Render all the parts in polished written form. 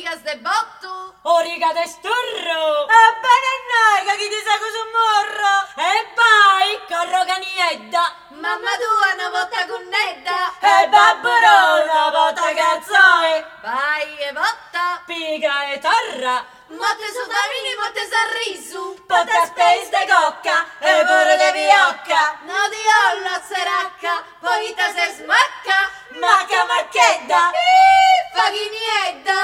origas de bottu. Origa de sturro. E bene noi, che chi ti sa cosa morro. E vai, corro caniedda. Mamma tua una volta cunnedda. E babburo una volta cazzoi. Vai e votta. Piga e torra. Motte su famini, motte s'arrisu. Potta space de cocca e pure de viocca. No di olla seracca, poi te se smacca. Macca macchedda. Faghiniedda.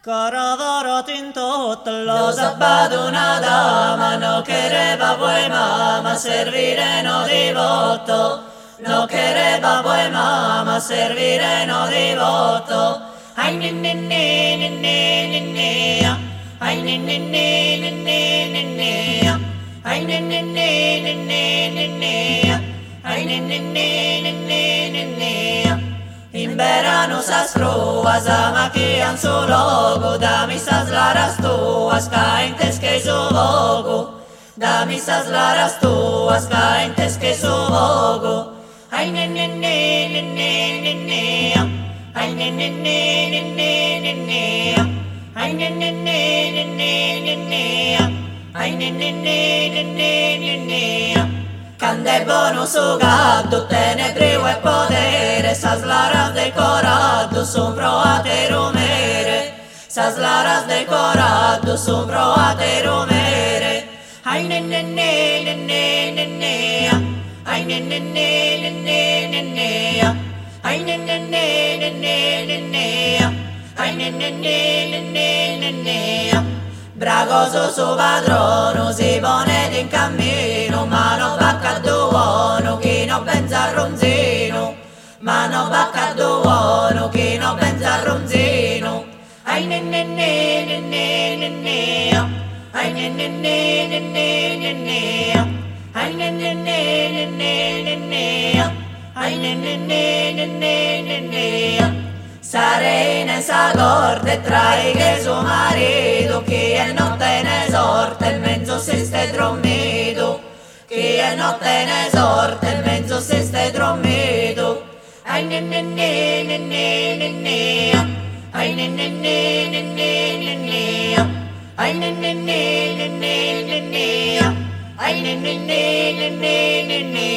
Caravara tintot lo sabato una dama, no quereva poi mamma servire no divoto, no quereva poi mamma servire no divoto. Ai ninni ninni ninni ninni, ai ninni ninni ninni ninni, ai ninni ninni ninni ninni, ai ninni ninni ninni ninni. In verano sa scrua, sa machian su logo, da mi sa slaras tua, scaintes che su vogo, da mi sa slaras tua, scaintes che su vogo. Ai ninni ninni ninni ninni, ai ninni ninni ninni ninni, ai ninni ninni ninni ninni, ai ninni ninni ninni ninni. Cande buono su gatto, tenebrivo e potere, sa slaras decorado, son proate rumere, sa slaras decorado, son proate rumere. Ai ninni ninni ninni ninni, ai ninni ninni ninni ninni, ai ninni ninni ninni ninni, ai ninni ninni ninni ninni. Bragoso su padrono si pone in cammino, ma non bacca buono chi non pensa al ronzino, ma non bacca buono chi non pensa al ronzino. Ai ninni ninni ninni ninni, ai ninni ninni ninni ninni, ai ninni ninni ninni ninni, ai ninni ninni ninni ninni. Sa reina e sa corte traighe suo marito, chi è notte ne sorte il mezzo si ste drommito, chi è notte ne sorte il mezzo si ste drommito. Ai ninni ninni ninni ninni, ai ninni ninni ninni ninni, ai ninni ninni ninni ninni, ai ninni ninni ninni ninni.